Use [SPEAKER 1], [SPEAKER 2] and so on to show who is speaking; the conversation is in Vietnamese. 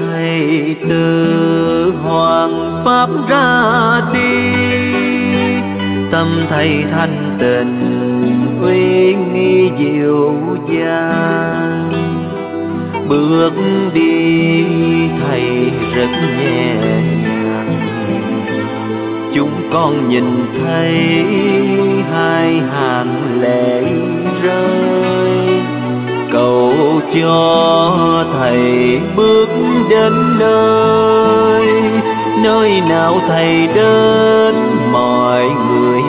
[SPEAKER 1] thầy từ hoàng pháp ra đi, tâm thầy thanh tịnh uy nghi dịu dàng. Bước đi thầy rất nhẹ nhàng, chúng con nhìn thấy hai hàng lệ rơi. Cầu cho thầy bước đến nơi, nơi nào thầy đến mọi người